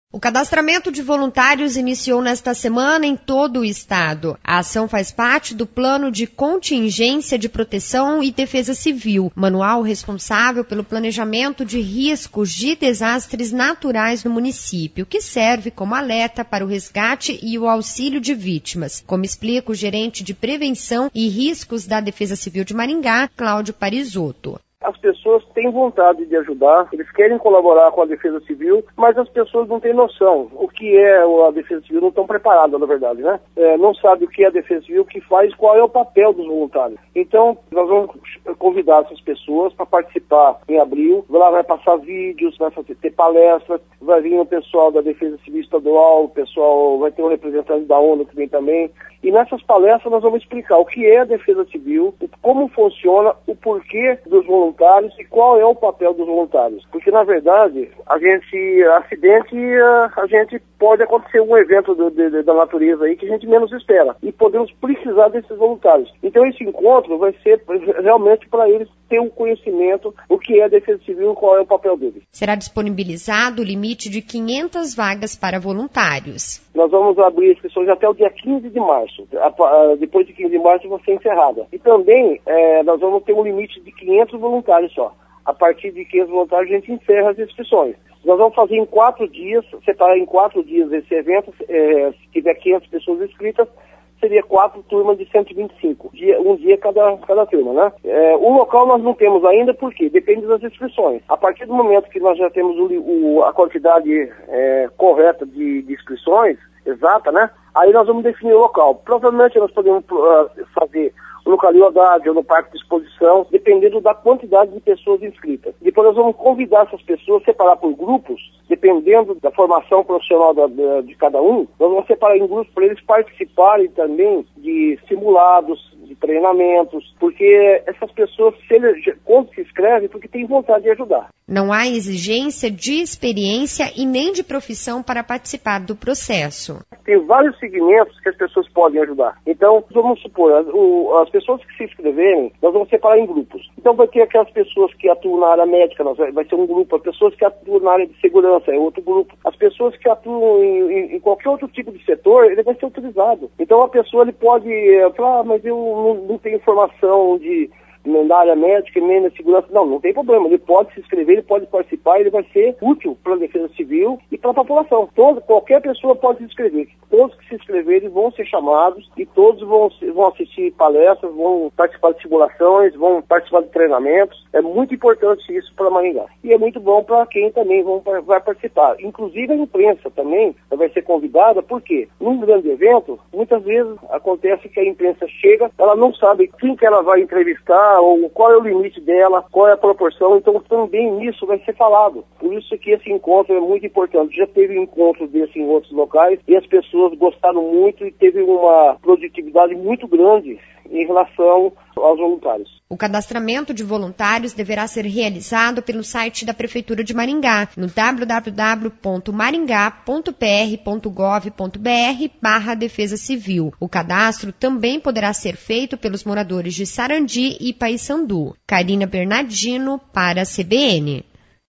O cadastramento de voluntários iniciou nesta semana em todo o estado. A ação faz parte do Plano de Contingência de Proteção e Defesa Civil, manual responsável pelo planejamento de riscos de desastres naturais no município, que serve como alerta para o resgate e o auxílio de vítimas, como explica o gerente de Prevenção e Riscos da Defesa Civil de Maringá, Cláudio Parisotto. As pessoas têm vontade de ajudar, eles querem colaborar com a Defesa Civil, mas as pessoas não têm noção. O que é a Defesa Civil, não estão preparadas, na verdade, né? Não sabem o que é a Defesa Civil, o que faz, qual é o papel dos voluntários. Então, nós vamos convidar essas pessoas para participar em abril. Lá vai passar vídeos, vai ter palestras, vai vir o pessoal da Defesa Civil Estadual, o pessoal vai ter um representante da ONU que vem também. E nessas palestras nós vamos explicar o que é a Defesa Civil, como funciona, o porquê dos voluntários e qual é o papel dos voluntários. Porque, na verdade, a gente pode acontecer um evento da natureza aí que a gente menos espera. E podemos precisar desses voluntários. Então, esse encontro vai ser realmente para eles ter um conhecimento o que é a Defesa Civil e qual é o papel deles. Será disponibilizado o limite de 500 vagas para voluntários. Nós vamos abrir inscrições até o dia 15 de março. Depois de 15 de março vai ser encerrada. E também nós vamos ter um limite de 500 voluntários só. A partir de 500 voluntários a gente encerra as inscrições. Nós vamos fazer em 4 dias, separar em 4 dias esse evento. Se tiver 500 pessoas inscritas, seria 4 turmas de 125, um dia cada turma, né? O local nós não temos ainda, porque depende das inscrições. A partir do momento que nós já temos a quantidade correta de inscrições, exata, né? Aí nós vamos definir o local. Provavelmente nós podemos fazer no Calil-Haddad ou no Parque de Exposição, dependendo da quantidade de pessoas inscritas. Depois nós vamos convidar essas pessoas, separar por grupos, dependendo da formação profissional de cada um, nós vamos separar em grupos para eles participarem também de simulados, de treinamentos, porque essas pessoas, quando se inscrevem, porque têm vontade de ajudar. Não há exigência de experiência e nem de profissão para participar do processo. Tem vários segmentos que as pessoas podem ajudar. Então, vamos supor, as pessoas que se inscreverem, nós vamos separar em grupos. Então, vai ter aquelas pessoas que atuam na área médica, vai ser um grupo. As pessoas que atuam na área de segurança é outro grupo. As pessoas que atuam em qualquer outro tipo de setor, ele vai ser utilizado. Então, a pessoa ele pode falar, mas eu não tenho informação na área médica, nem na segurança. Não tem problema. Ele pode se inscrever, ele pode participar, ele vai ser útil para a Defesa Civil e para a população. Qualquer pessoa pode se inscrever. Todos que se inscreverem vão ser chamados e todos vão assistir palestras, vão participar de simulações, vão participar de treinamentos. É muito importante isso para Maringá. E é muito bom para quem também vai participar. Inclusive a imprensa também vai ser convidada, porque num grande evento, muitas vezes acontece que a imprensa chega, ela não sabe quem que ela vai entrevistar, ou qual é o limite dela, qual é a proporção, então também isso vai ser falado. Por isso que esse encontro é muito importante. Já teve encontro desse em outros locais e as pessoas gostaram muito e teve uma produtividade muito grande em relação aos voluntários. O cadastramento de voluntários deverá ser realizado pelo site da Prefeitura de Maringá, no www.maringá.pr.gov.br/Defesa Civil. O cadastro também poderá ser feito pelos moradores de Sarandi e Paissandu. Karina Bernardino, para a CBN.